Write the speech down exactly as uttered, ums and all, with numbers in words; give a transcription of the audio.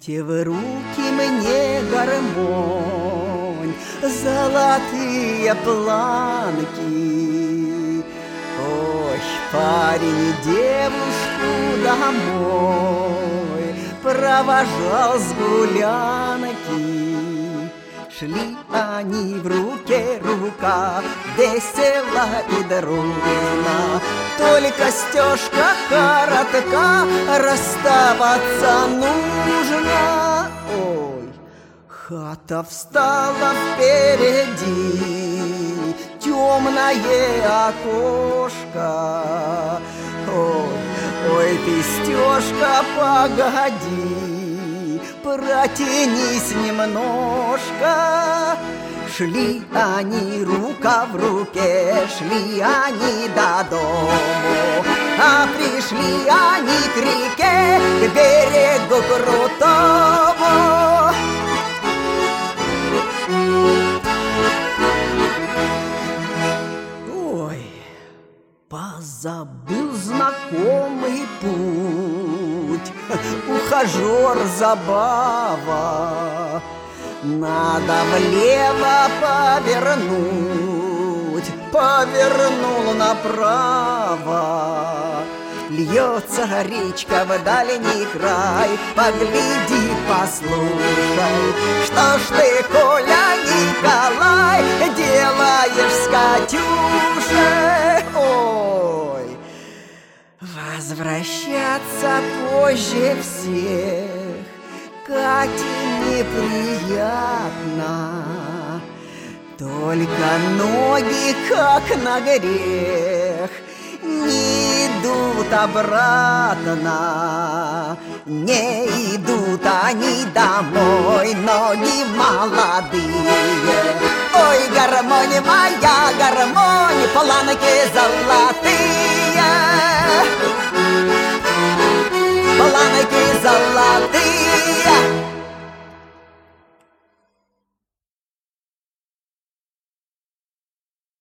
Дайте в руки мне гармонь, золотые планки. Ой, парень девушку домой провожал с гулянки. Шли они в руке рука, весело и дружно. Только стежка коротка, расставаться нужно. Ой, хата встала впереди, темное окошко. Ой, ой, ты, стежка, погоди, протянись немножко. Шли они рука в руке, шли они до дому, а пришли они к реке, к берегу крутому. Ой, позабыл знакомый путь, ухажер забава. Надо влево повернуть, повернул направо. Льется речка в дальний край, погляди, послушай. Что ж ты, Коля Николай, делаешь с Катюшей? Ой, возвращаться позже всех Кате неприятно, только ноги, как на грех, не идут обратно. Не идут они домой, ноги молодые. Ой, гармонь моя, гармонь, планки золотые, планки